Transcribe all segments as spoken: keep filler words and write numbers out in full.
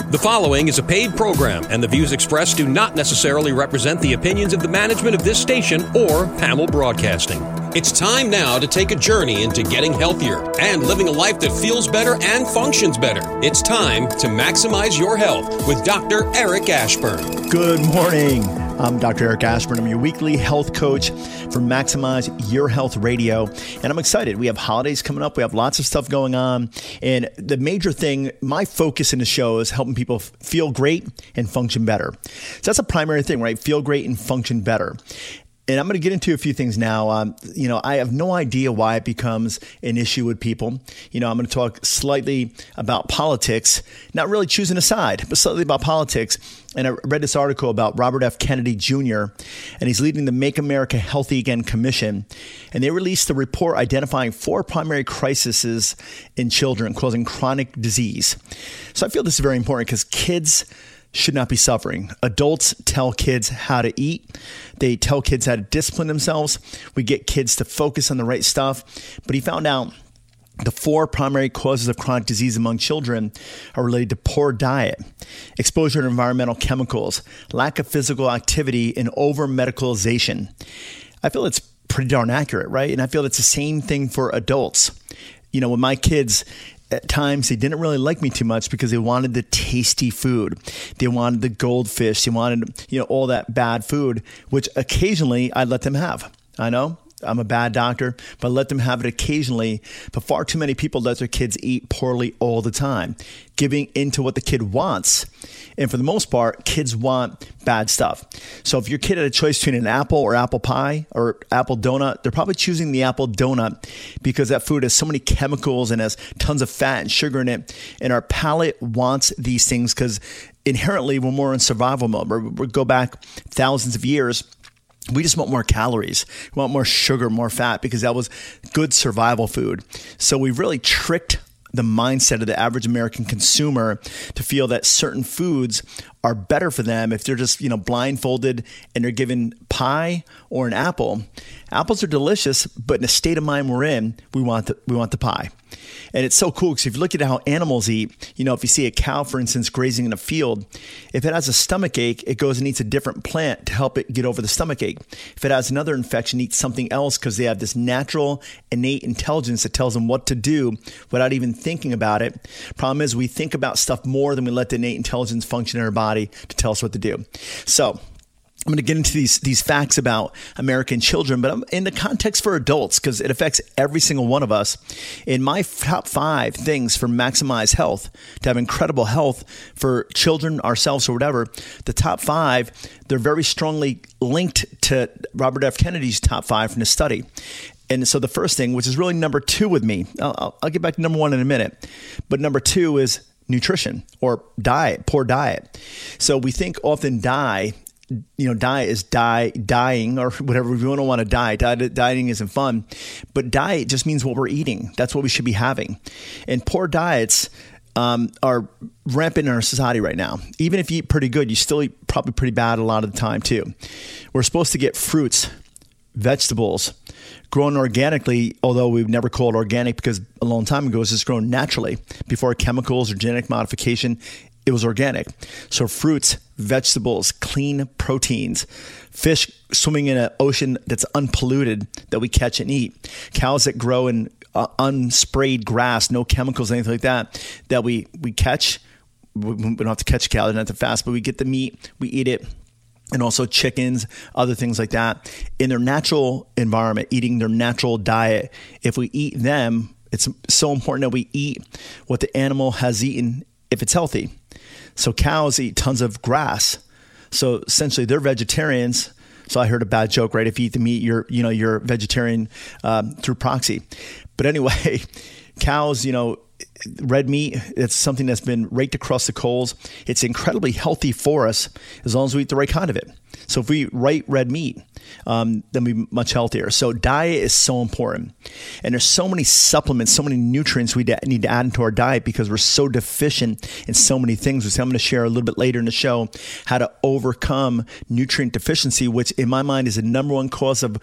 The following is a paid program, and the views expressed do not necessarily represent the opinions of the management of this station or Hamel Broadcasting. It's time now to take a journey into getting healthier and living a life that feels better and functions better. It's time to maximize your health with Doctor Eric Ashburn. Good morning. I'm Doctor Eric Ashburn. I'm your weekly health coach for Maximize Your Health Radio. And I'm excited. We have holidays coming up. We have lots of stuff going on. And the major thing, my focus in the show is helping people feel great and function better. So that's a primary thing, right? Feel great and function better. And I'm going to get into a few things now. Um, you know, I have no idea why it becomes an issue with people. You know, I'm going to talk slightly about politics, not really choosing a side, but slightly about politics. And I read this article about Robert F. Kennedy Junior, and he's leading the Make America Healthy Again Commission. And they released a report identifying four primary crises in children causing chronic disease. So I feel this is very important because kids should not be suffering. Adults tell kids how to eat. They tell kids how to discipline themselves. We get kids to focus on the right stuff. But he found out the four primary causes of chronic disease among children are related to poor diet, exposure to environmental chemicals, lack of physical activity, and over-medicalization. I feel it's pretty darn accurate, right? And I feel it's the same thing for adults. You know, when my kids, at times, they didn't really like me too much because they wanted the tasty food. They wanted the goldfish. They wanted, you know, all that bad food, which occasionally I let them have. I know I'm a bad doctor, but let them have it occasionally. But far too many people let their kids eat poorly all the time, giving into what the kid wants. And for the most part, kids want bad stuff. So if your kid had a choice between an apple or apple pie or apple donut, they're probably choosing the apple donut because that food has so many chemicals and has tons of fat and sugar in it. And our palate wants these things because inherently when we're in survival mode, we go back thousands of years, we just want more calories. We want more sugar, more fat because that was good survival food. So we've really tricked the mindset of the average American consumer to feel that certain foods are better for them if they're just, you know, blindfolded and they're given pie or an apple. Apples are delicious, but in the state of mind we're in, we want the, we want the pie. And it's so cool because if you look at how animals eat, you know, if you see a cow, for instance, grazing in a field, if it has a stomach ache, it goes and eats a different plant to help it get over the stomach ache. If it has another infection, it eats something else because they have this natural, innate intelligence that tells them what to do without even thinking about it. Problem is we think about stuff more than we let the innate intelligence function in our body to tell us what to do. So I'm going to get into these these facts about American children, but I'm in the context for adults because it affects every single one of us. In my top five things for maximize health, to have incredible health for children, ourselves, or whatever, the top five, they're very strongly linked to Robert F. Kennedy's top five from the study. And so the first thing, which is really number two with me, I'll, I'll get back to number one in a minute, but number two is nutrition or diet, poor diet. So we think often die You know, diet is die, dying or whatever. We don't want to die. Diet, dieting isn't fun. But diet just means what we're eating. That's what we should be having. And poor diets um, are rampant in our society right now. Even if you eat pretty good, you still eat probably pretty bad a lot of the time too. We're supposed to get fruits, vegetables, grown organically, although we've never called it organic because a long time ago it was just grown naturally. Before chemicals or genetic modification, it was organic. So fruits, vegetables, clean proteins, fish swimming in an ocean that's unpolluted that we catch and eat, cows that grow in uh, unsprayed grass, no chemicals, anything like that, that we, we catch. We don't have to catch a cow, not to fast, but we get the meat, we eat it. And also chickens, other things like that. In their natural environment, eating their natural diet, if we eat them, it's so important that we eat what the animal has eaten if it's healthy. So cows eat tons of grass. So essentially they're vegetarians. So I heard a bad joke, right? If you eat the meat, you're, you know, you're vegetarian um, through proxy. But anyway, cows, you know, red meat, it's something that's been raked across the coals. It's incredibly healthy for us as long as we eat the right kind of it. So if we eat red meat, um, then we're much healthier. So diet is so important. And there's so many supplements, so many nutrients we need to add into our diet because we're so deficient in so many things. Which I'm going to share a little bit later in the show how to overcome nutrient deficiency, which in my mind is the number one cause of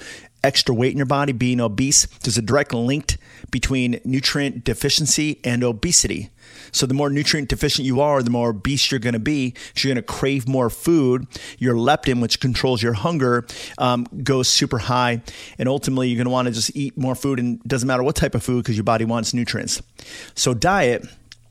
extra weight in your body, being obese, there's a direct link between nutrient deficiency and obesity. So the more nutrient deficient you are, the more obese you're going to be. So you're going to crave more food. Your leptin, which controls your hunger, um, goes super high. And ultimately, you're going to want to just eat more food. And it doesn't matter what type of food because your body wants nutrients. So diet,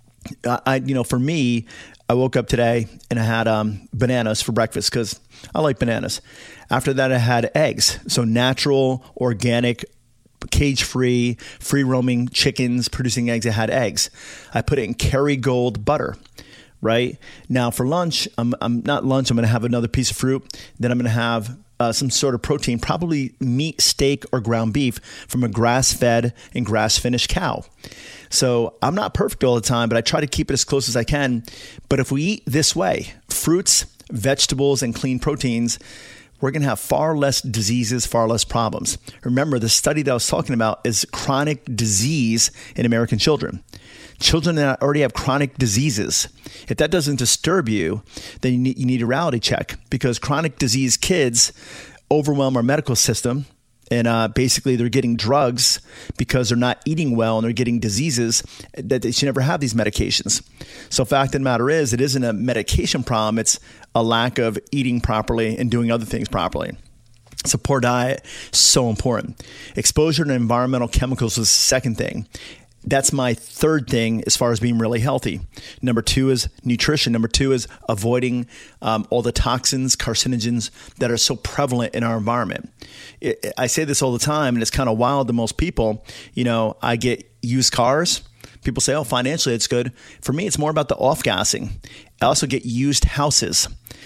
I, you know, for me, I woke up today and I had um, bananas for breakfast because I like bananas. After that, I had eggs. So natural, organic, cage-free, free-roaming chickens producing eggs. I had eggs. I put it in Kerrygold butter, right? Now for lunch, I'm, I'm not lunch, I'm going to have another piece of fruit. Then I'm going to have uh, some sort of protein, probably meat, steak, or ground beef from a grass-fed and grass-finished cow. So I'm not perfect all the time, but I try to keep it as close as I can. But if we eat this way, fruits, vegetables, and clean proteins, we're going to have far less diseases, far less problems. Remember, the study that I was talking about is chronic disease in American children. Children that already have chronic diseases. If that doesn't disturb you, then you need, you need a reality check because chronic disease kids overwhelm our medical system. And uh, basically, they're getting drugs because they're not eating well and they're getting diseases that they should never have these medications. So fact of the matter is, it isn't a medication problem. It's a lack of eating properly and doing other things properly. So poor diet is so important. Exposure to environmental chemicals is the second thing. That's my third thing as far as being really healthy. Number two is nutrition. Number two is avoiding um, all the toxins, carcinogens that are so prevalent in our environment. It, I say this all the time, and it's kind of wild to most people. You know, I get used cars. People say, oh, financially it's good. For me, it's more about the off-gassing. I also get used houses.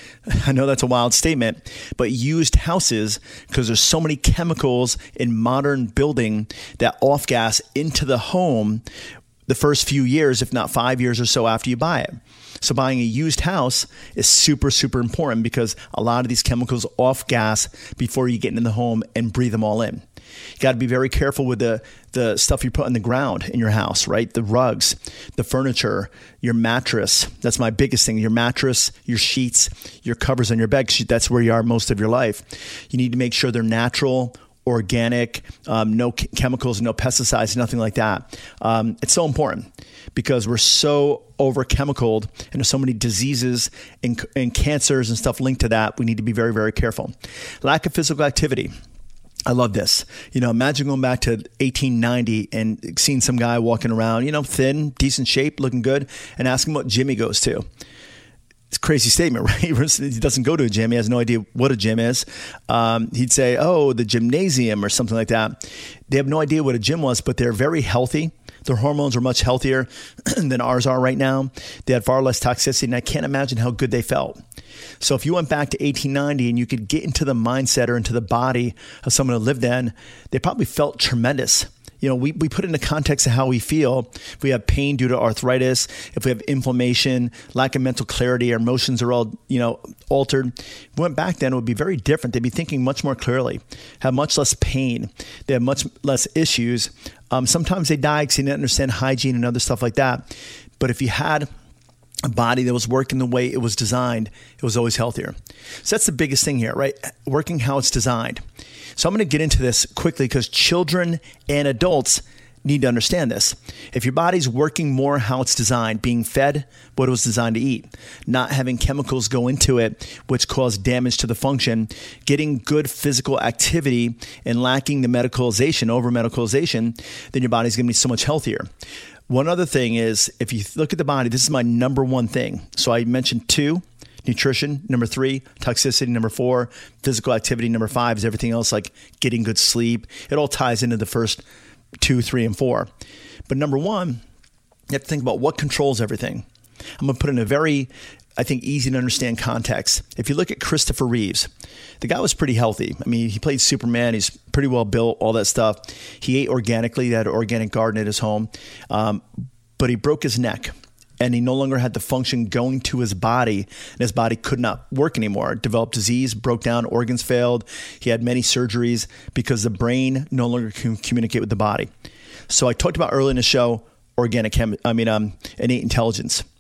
I know that's a wild statement, but used houses, because there's so many chemicals in modern building that off-gas into the home the first few years, if not five years or so after you buy it. So buying a used house is super, super important because a lot of these chemicals off-gas before you get into the home and breathe them all in. You got to be very careful with the, the stuff you put on the ground in your house, right? The rugs, the furniture, your mattress. That's my biggest thing. Your mattress, your sheets, your covers on your bed. That's where you are most of your life. You need to make sure they're natural, organic, um, no ch- chemicals, no pesticides, nothing like that. Um, it's so important because we're so over chemicaled and there's so many diseases and, and cancers and stuff linked to that. We need to be very, very careful. Lack of physical activity. I love this. You know, imagine going back to eighteen ninety and seeing some guy walking around, you know, thin, decent shape, looking good, and asking what gym he goes to. It's a crazy statement, right? He doesn't go to a gym. He has no idea what a gym is. Um, he'd say, oh, the gymnasium or something like that. They have no idea what a gym was, but they're very healthy. Their hormones are much healthier than ours are right now. They had far less toxicity, and I can't imagine how good they felt. So if you went back to eighteen ninety and you could get into the mindset or into the body of someone who lived then, they probably felt tremendous. You know, we, we put it in the context of how we feel. If we have pain due to arthritis, if we have inflammation, lack of mental clarity, our emotions are all, you know, altered. If we went back then, it would be very different. They'd be thinking much more clearly, have much less pain. They have much less issues. Um, sometimes they die because they didn't understand hygiene and other stuff like that. But if you had a body that was working the way it was designed, it was always healthier. So that's the biggest thing here, right? Working how it's designed. So I'm going to get into this quickly because children and adults need to understand this. If your body's working more how it's designed, being fed what it was designed to eat, not having chemicals go into it which cause damage to the function, getting good physical activity and lacking the medicalization, over medicalization, then your body's going to be so much healthier. One other thing is, if you look at the body, this is my number one thing. So I mentioned two, nutrition. Number three, toxicity. Number four, physical activity. Number five is everything else, like getting good sleep. It all ties into the first two, three, and four. But number one, you have to think about what controls everything. I'm going to put it in a very, I think, easy to understand context. If you look at Christopher Reeves, the guy was pretty healthy. I mean, he played Superman. He's pretty well built, all that stuff. He ate organically. He had an organic garden at his home. Um, but he broke his neck. And he no longer had the function going to his body, and his body could not work anymore. Developed disease, broke down, organs failed. He had many surgeries because the brain no longer can communicate with the body. So I talked about earlier in the show, organic, chem- I mean, um, innate intelligence.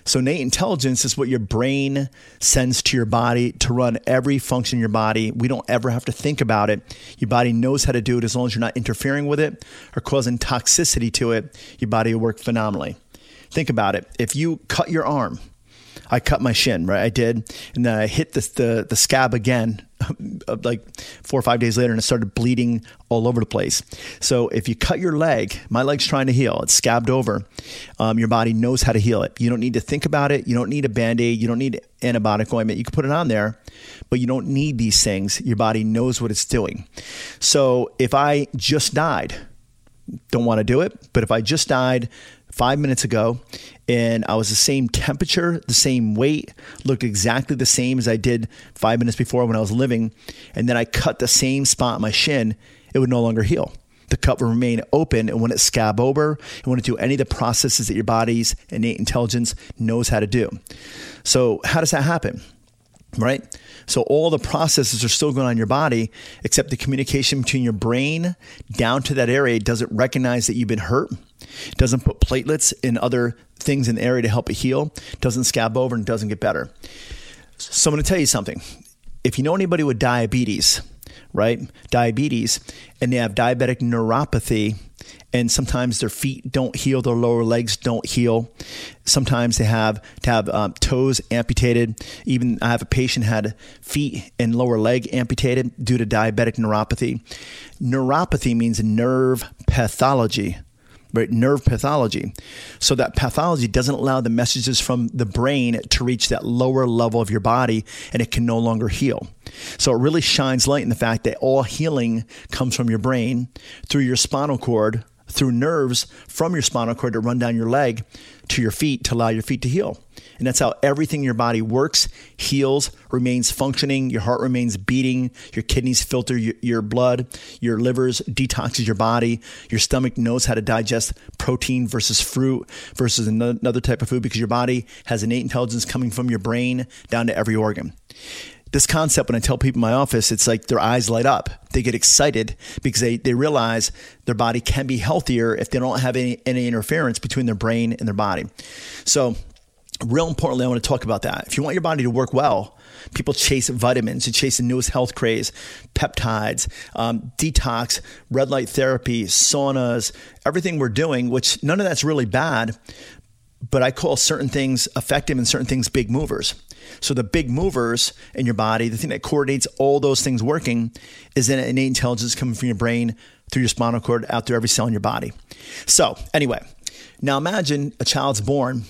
So innate intelligence is what your brain sends to your body to run every function in your body. We don't ever have to think about it. Your body knows how to do it as long as you're not interfering with it or causing toxicity to it. Your body will work phenomenally. Think about it. If you cut your arm, I cut my shin, right? I did. And then I hit the, the, the scab again, like four or five days later, and it started bleeding all over the place. So if you cut your leg, my leg's trying to heal. It's scabbed over. Um, your body knows how to heal it. You don't need to think about it. You don't need a Band-Aid. You don't need antibiotic ointment. You can put it on there, but you don't need these things. Your body knows what it's doing. So if I just died, don't want to do it, but if I just died five minutes ago and I was the same temperature, the same weight, looked exactly the same as I did five minutes before when I was living, and then I cut the same spot on my shin, it would no longer heal. The cut will remain open, and when it scab over, it wouldn't do any of the processes that your body's innate intelligence knows how to do. So how does that happen? Right? So all the processes are still going on in your body, except the communication between your brain down to that area doesn't recognize that you've been hurt, doesn't put platelets and other things in the area to help it heal, doesn't scab over, and doesn't get better. So I'm going to tell you something. If you know anybody with diabetes, right? Diabetes, and they have diabetic neuropathy, and sometimes their feet don't heal, their lower legs don't heal. Sometimes they have to have um, toes amputated. Even I have a patient had feet and lower leg amputated due to diabetic neuropathy. Neuropathy means nerve pathology. Right, nerve pathology. So that pathology doesn't allow the messages from the brain to reach that lower level of your body, and it can no longer heal. So it really shines light in the fact that all healing comes from your brain, through your spinal cord, through nerves from your spinal cord to run down your leg to your feet to allow your feet to heal. And that's how everything in your body works, heals, remains functioning. Your heart remains beating. Your kidneys filter your, your blood. Your livers detoxes your body. Your stomach knows how to digest protein versus fruit versus another type of food, because your body has innate intelligence coming from your brain down to every organ. This concept, when I tell people in my office, it's like their eyes light up. They get excited because they, they realize their body can be healthier if they don't have any, any interference between their brain and their body. So real importantly, I want to talk about that. If you want your body to work well, people chase vitamins, you chase the newest health craze, peptides, um, detox, red light therapy, saunas, everything we're doing, which none of that's really bad, but I call certain things effective and certain things big movers. So the big movers in your body, the thing that coordinates all those things working, is an innate intelligence coming from your brain through your spinal cord out through every cell in your body. So anyway, now imagine a child's born,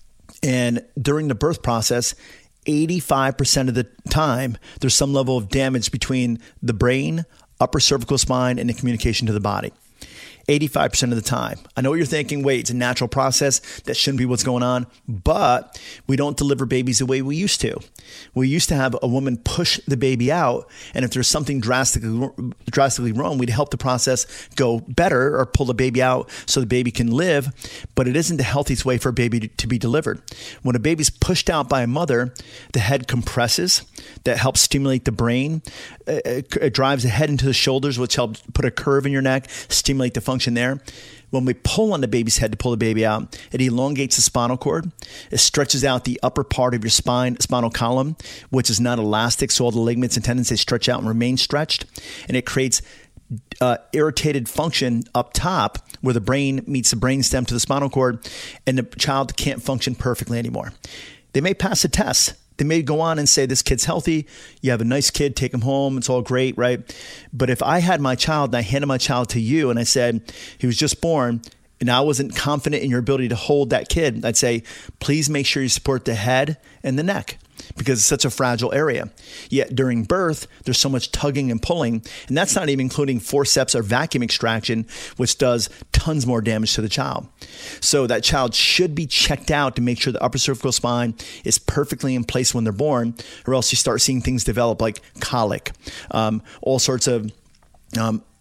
and during the birth process, eighty-five percent of the time, there's some level of damage between the brain, upper cervical spine, and the communication to the body. eighty-five percent of the time. I know what you're thinking, wait, it's a natural process. That shouldn't be what's going on. But we don't deliver babies the way we used to. We used to have a woman push the baby out, and if there's something drastically drastically wrong, we'd help the process go better or pull the baby out so the baby can live. But it isn't the healthiest way for a baby to be delivered. When a baby's pushed out by a mother, the head compresses. That helps stimulate the brain. It, it drives the head into the shoulders, which helps put a curve in your neck, stimulate the function there. When we pull on the baby's head to pull the baby out, it elongates the spinal cord. It stretches out the upper part of your spine, spinal column, which is not elastic. So all the ligaments and tendons, they stretch out and remain stretched. And it creates uh, irritated function up top where the brain meets the brain stem to the spinal cord, and the child can't function perfectly anymore. They may pass a test. They may go on and say, this kid's healthy. You have a nice kid, take him home. It's all great, right? But if I had my child and I handed my child to you and I said, he was just born, and I wasn't confident in your ability to hold that kid, I'd say, please make sure you support the head and the neck, because it's such a fragile area. Yet during birth, there's so much tugging and pulling, and that's not even including forceps or vacuum extraction, which does tons more damage to the child. So that child should be checked out to make sure the upper cervical spine is perfectly in place when they're born, or else you start seeing things develop like colic, um, all sorts of um,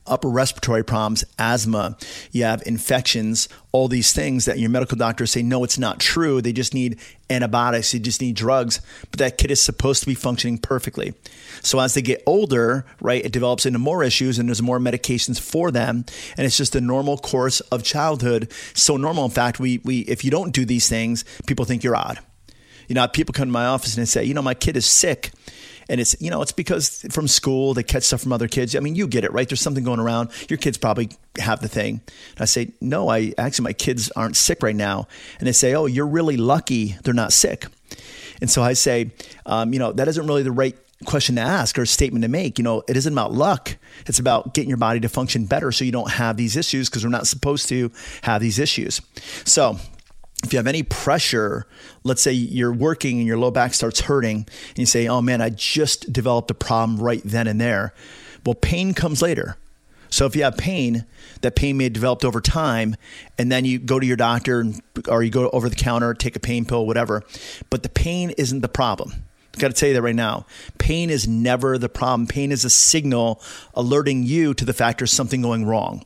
upper respiratory problems, asthma, you have infections, all these things that your medical doctors say, no, it's not true. They just need antibiotics. They just need drugs. But that kid is supposed to be functioning perfectly. So as they get older, right, it develops into more issues and there's more medications for them. And it's just a normal course of childhood. So normal. In fact, we we if you don't do these things, people think you're odd. You know, people come to my office and they say, you know, my kid is sick. And it's, you know, it's because from school, they catch stuff from other kids. I mean, you get it, right? There's something going around. Your kids probably have the thing. And I say, no, I actually, my kids aren't sick right now. And they say, oh, you're really lucky they're not sick. And so I say, um, you know, that isn't really the right question to ask or statement to make. You know, it isn't about luck. It's about getting your body to function better so you don't have these issues, because we're not supposed to have these issues. So if you have any pressure, let's say you're working and your low back starts hurting and you say, oh man, I just developed a problem right then and there. Well, pain comes later. So if you have pain, that pain may have developed over time, and then you go to your doctor and, or you go over the counter, take a pain pill, whatever. But the pain isn't the problem. I've got to tell you that right now. Pain is never the problem. Pain is a signal alerting you to the fact there's something going wrong.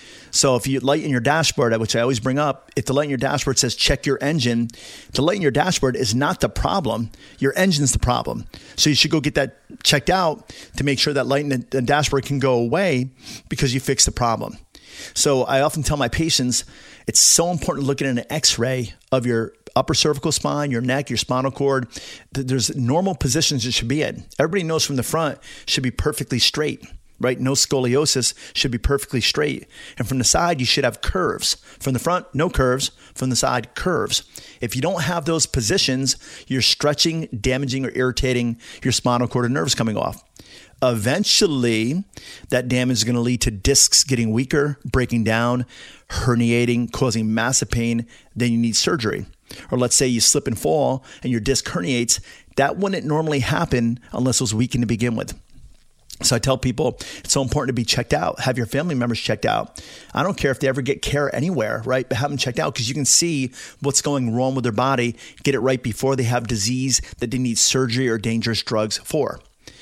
So if you light in your dashboard, which I always bring up, if the light in your dashboard says check your engine, the light in your dashboard is not the problem. Your engine's the problem. So you should go get that checked out to make sure that light in the dashboard can go away because you fixed the problem. So I often tell my patients, it's so important to look at an x-ray of your upper cervical spine, your neck, your spinal cord. There's normal positions it should be in. Everybody knows from the front should be perfectly straight. Right? No scoliosis, should be perfectly straight. And from the side, you should have curves. From the front, no curves. From the side, curves. If you don't have those positions, you're stretching, damaging, or irritating your spinal cord and nerves coming off. Eventually, that damage is going to lead to discs getting weaker, breaking down, herniating, causing massive pain. Then you need surgery. Or let's say you slip and fall and your disc herniates. That wouldn't normally happen unless it was weakened to begin with. So I tell people it's so important to be checked out. Have your family members checked out. I don't care if they ever get care anywhere, right? But have them checked out because you can see what's going wrong with their body. Get it right before they have disease that they need surgery or dangerous drugs for.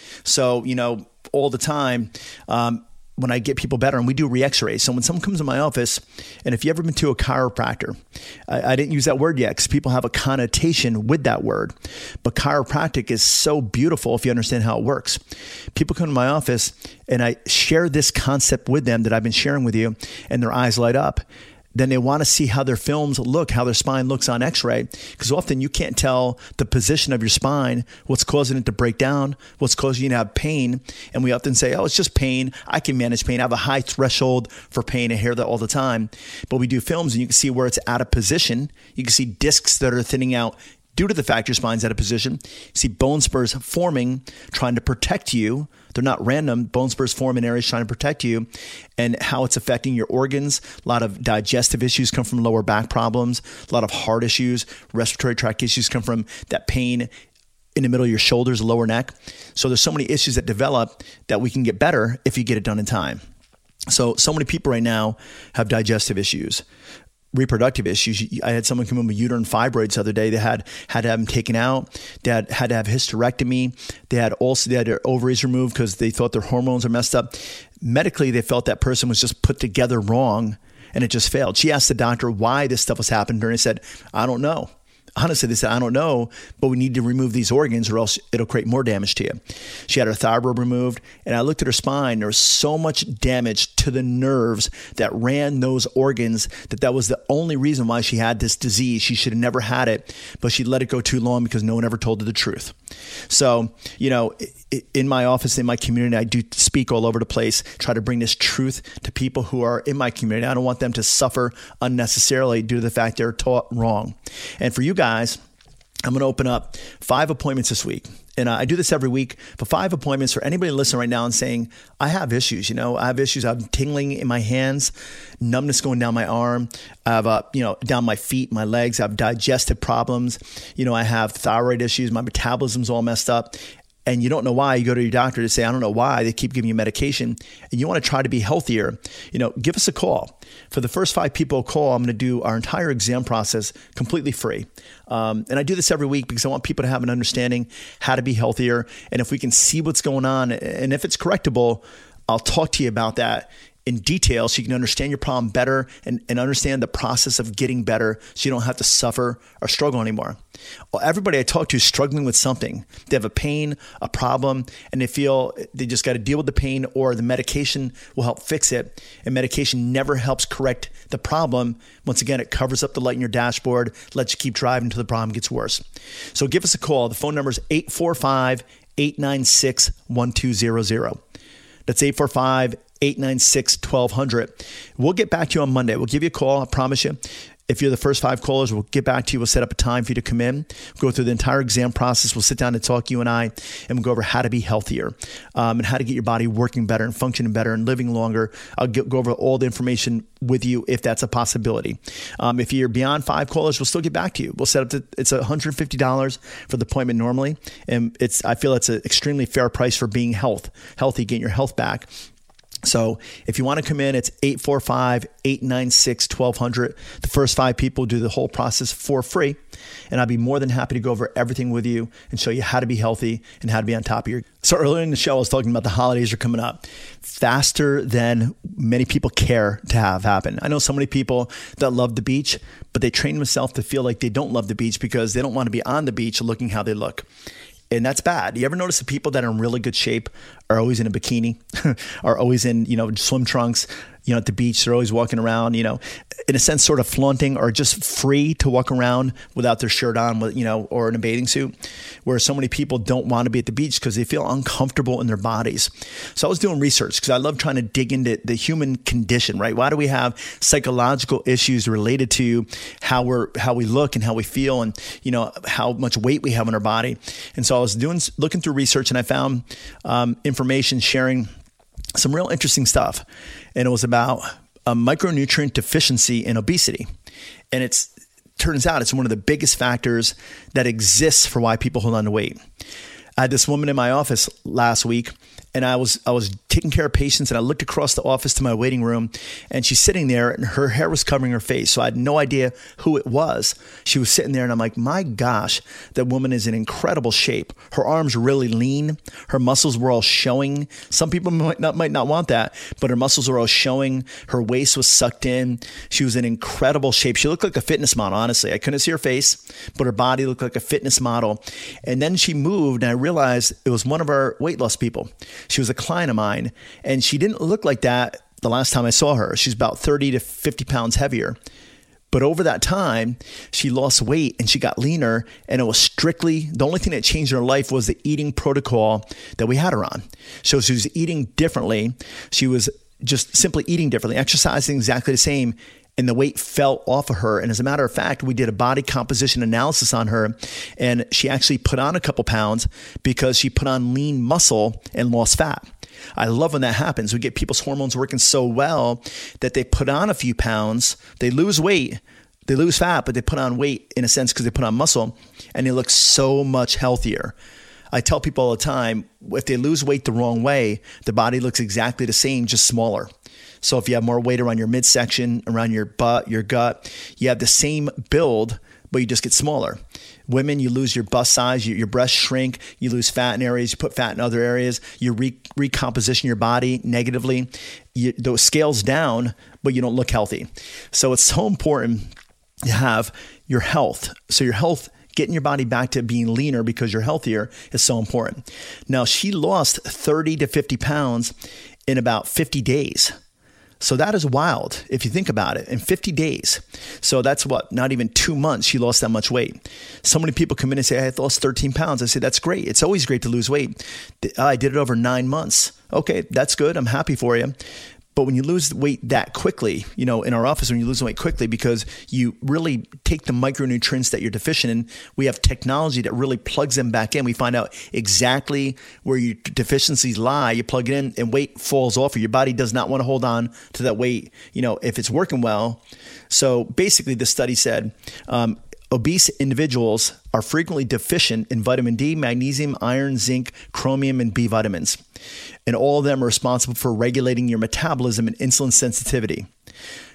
So, you know, all the time, um, when I get people better, and we do re-x-rays. So when someone comes in my office, and if you ever been to a chiropractor, I, I didn't use that word yet because people have a connotation with that word. But chiropractic is so beautiful if you understand how it works. People come to my office and I share this concept with them that I've been sharing with you, and their eyes light up. Then they want to see how their films look, how their spine looks on x-ray, because often you can't tell the position of your spine, what's causing it to break down, what's causing you to have pain. And we often say, oh, it's just pain. I can manage pain. I have a high threshold for pain. I hear that all the time. But we do films and you can see where it's out of position. You can see discs that are thinning out due to the fact your spine's out of position. You see bone spurs forming, trying to protect you. They're not random. Bone spurs form in areas trying to protect you, and how it's affecting your organs. A lot of digestive issues come from lower back problems. A lot of heart issues, respiratory tract issues come from that pain in the middle of your shoulders, lower neck. So there's so many issues that develop that we can get better if you get it done in time. So, so many people right now have digestive issues. Reproductive issues. I had someone come in with uterine fibroids the other day. They had had to have them taken out. They had, had to have hysterectomy. They had also they had their ovaries removed because they thought their hormones are messed up. Medically, they felt that person was just put together wrong, and it just failed. She asked the doctor why this stuff was happening to her, and he said, "I don't know." Honestly, they said, I don't know, but we need to remove these organs or else it'll create more damage to you. She had her thyroid removed, and I looked at her spine. There was so much damage to the nerves that ran those organs that that was the only reason why she had this disease. She should have never had it, but she let it go too long because no one ever told her the truth. So, you know, in my office, in my community, I do speak all over the place, try to bring this truth to people who are in my community. I don't want them to suffer unnecessarily due to the fact they're taught wrong. And for you guys, I'm going to open up five appointments this week. And I do this every week, but five appointments for anybody listening right now and saying, I have issues, you know, I have issues. I'm tingling in my hands, numbness going down my arm. I have, uh, you know, down my feet, my legs. I have digestive problems. You know, I have thyroid issues. My metabolism's all messed up. And you don't know why. You go to your doctor to say, I don't know why. They keep giving you medication and you want to try to be healthier. You know, give us a call. For the first five people who call, I'm going to do our entire exam process completely free. Um, and I do this every week because I want people to have an understanding how to be healthier. And if we can see what's going on and if it's correctable, I'll talk to you about that in detail so you can understand your problem better and, and understand the process of getting better so you don't have to suffer or struggle anymore. Well, everybody I talk to is struggling with something. They have a pain, a problem, and they feel they just got to deal with the pain, or the medication will help fix it. And medication never helps correct the problem. Once again, it covers up the light in your dashboard, lets you keep driving until the problem gets worse. So give us a call. The phone number is eight four five, eight nine six, one two zero zero. That's eight four five, eight nine six, one two zero zero. We'll get back to you on Monday. We'll give you a call, I promise you. If you're the first five callers, we'll get back to you. We'll set up a time for you to come in, go through the entire exam process. We'll sit down and talk, you and I, and we'll go over how to be healthier um, and how to get your body working better and functioning better and living longer. I'll get, go over all the information with you if that's a possibility. Um, if you're beyond five callers, we'll still get back to you. We'll set up the, it's one hundred fifty dollars for the appointment normally. And it's I feel it's an extremely fair price for being health, healthy, getting your health back. So if you want to come in, it's eight four five, eight nine six, one two zero zero. The first five people do the whole process for free. And I'd be more than happy to go over everything with you and show you how to be healthy and how to be on top of your... So earlier in the show, I was talking about the holidays are coming up faster than many people care to have happen. I know so many people that love the beach, but they train themselves to feel like they don't love the beach because they don't want to be on the beach looking how they look. And that's bad. You ever notice the people that are in really good shape are always in a bikini, are always in, you know, swim trunks, you know, at the beach? They're always walking around, you know, in a sense, sort of flaunting or just free to walk around without their shirt on, with, you know, or in a bathing suit, where so many people don't want to be at the beach because they feel uncomfortable in their bodies. So I was doing research because I love trying to dig into the human condition, right? Why do we have psychological issues related to how we're, how we look and how we feel and, you know, how much weight we have in our body? And so I was doing, looking through research, and I found um, information sharing some real interesting stuff. And it was about a micronutrient deficiency in obesity. And it's turns out it's one of the biggest factors that exists for why people hold on to weight. I had this woman in my office last week, and I was I was taking care of patients, and I looked across the office to my waiting room, and she's sitting there, and her hair was covering her face, so I had no idea who it was. She was sitting there, and I'm like, my gosh, that woman is in incredible shape. Her arms were really lean. Her muscles were all showing. Some people might not might not want that, but her muscles were all showing. Her waist was sucked in. She was in incredible shape. She looked like a fitness model, honestly. I couldn't see her face, but her body looked like a fitness model. And then she moved, and I realized it was one of our weight loss people. She was a client of mine, and she didn't look like that the last time I saw her. She's about thirty to fifty pounds heavier. But over that time, she lost weight and she got leaner, and it was strictly, the only thing that changed in her life was the eating protocol that we had her on. So she was eating differently. She was just simply eating differently, exercising exactly the same, and the weight fell off of her. And as a matter of fact, we did a body composition analysis on her, and she actually put on a couple pounds because she put on lean muscle and lost fat. I love when that happens. We get people's hormones working so well that they put on a few pounds, they lose weight, they lose fat, but they put on weight in a sense because they put on muscle, and they look so much healthier. I tell people all the time, if they lose weight the wrong way, the body looks exactly the same, just smaller. So if you have more weight around your midsection, around your butt, your gut, you have the same build, but you just get smaller. Women, you lose your bust size, your, your breasts shrink, you lose fat in areas, you put fat in other areas, you re- recomposition your body negatively, you, those scales down, but you don't look healthy. So it's so important to have your health. So your health, getting your body back to being leaner because you're healthier, is so important. Now, she lost thirty to fifty pounds in about fifty days. So that is wild if you think about it, in fifty days. So that's what, not even two months she lost that much weight. So many people come in and say, I lost thirteen pounds. I say, that's great. It's always great to lose weight. I did it over nine months. Okay, that's good. I'm happy for you. But when you lose weight that quickly, you know, in our office, when you lose weight quickly because you really take the micronutrients that you're deficient in, we have technology that really plugs them back in. We find out exactly where your deficiencies lie. You plug it in and weight falls off. Your body does not want to hold on to that weight, you know, if it's working well. So basically the study said, um, obese individuals are frequently deficient in vitamin D, magnesium, iron, zinc, chromium, and B vitamins. And all of them are responsible for regulating your metabolism and insulin sensitivity.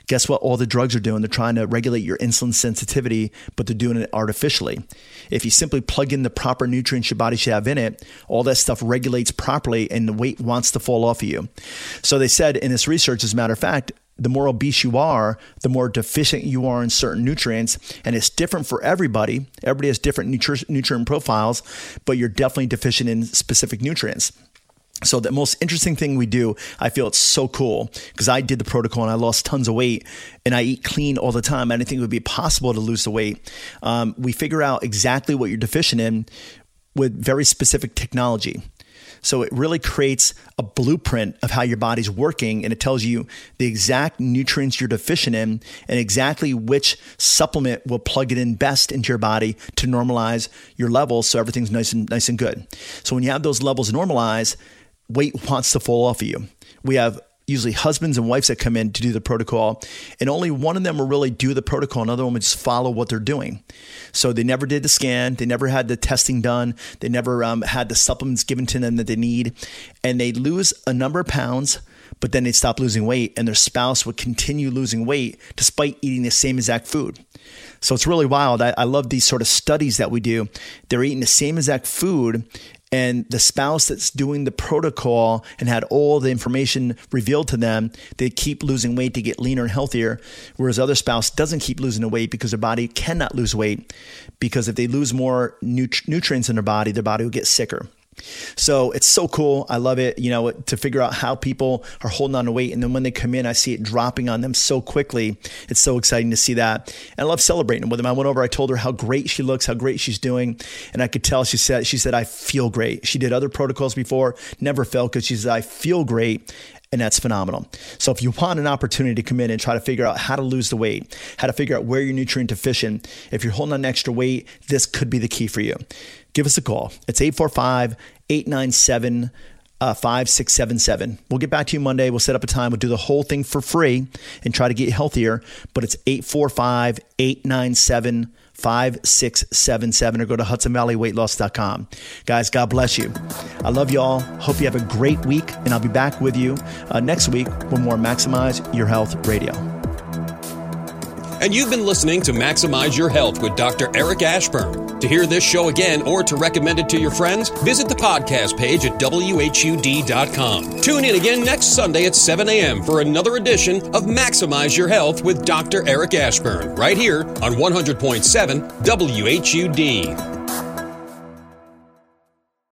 Guess what all the drugs are doing? They're trying to regulate your insulin sensitivity, but they're doing it artificially. If you simply plug in the proper nutrients your body should have in it, all that stuff regulates properly and the weight wants to fall off of you. So they said in this research, as a matter of fact, the more obese you are, the more deficient you are in certain nutrients. And it's different for everybody. Everybody has different nutri- nutrient profiles, but you're definitely deficient in specific nutrients. So the most interesting thing we do, I feel it's so cool because I did the protocol and I lost tons of weight and I eat clean all the time. I didn't think it would be possible to lose the weight. Um, we figure out exactly what you're deficient in with very specific technology. So it really creates a blueprint of how your body's working, and it tells you the exact nutrients you're deficient in and exactly which supplement will plug it in best into your body to normalize your levels so everything's nice and nice and good. So when you have those levels normalized, weight wants to fall off of you. We have usually husbands and wives that come in to do the protocol, and only one of them will really do the protocol. Another one will just follow what they're doing. So they never did the scan. They never had the testing done. They never um, had the supplements given to them that they need. And they lose a number of pounds, but then they stop losing weight, and their spouse would continue losing weight despite eating the same exact food. So it's really wild. I, I love these sort of studies that we do. They're eating the same exact food, and the spouse that's doing the protocol and had all the information revealed to them, they keep losing weight to get leaner and healthier, whereas the other spouse doesn't keep losing the weight because their body cannot lose weight, because if they lose more nut- nutrients in their body, their body will get sicker. So it's so cool. I love it, you know, to figure out how people are holding on to weight. And then when they come in, I see it dropping on them so quickly. It's so exciting to see that. And I love celebrating with them. I went over, I told her how great she looks, how great she's doing. And I could tell she said, she said, I feel great. She did other protocols before, never felt good. She said, I feel great. And that's phenomenal. So if you want an opportunity to come in and try to figure out how to lose the weight, how to figure out where you're nutrient deficient, if you're holding on extra weight, this could be the key for you. Give us a call. It's eight four five, eight nine seven, five six seven seven. We'll get back to you Monday. We'll set up a time. We'll do the whole thing for free and try to get you healthier. But it's eight four five, eight nine seven, five six seven seven, or go to Hudson Valley Weight Loss dot com. Guys, God bless you. I love you all. Hope you have a great week, and I'll be back with you uh, next week with more Maximize Your Health Radio. And you've been listening to Maximize Your Health with Doctor Eric Ashburn. To hear this show again or to recommend it to your friends, visit the podcast page at W H U D dot com. Tune in again next Sunday at seven a.m. for another edition of Maximize Your Health with Doctor Eric Ashburn, right here on one hundred point seven W H U D.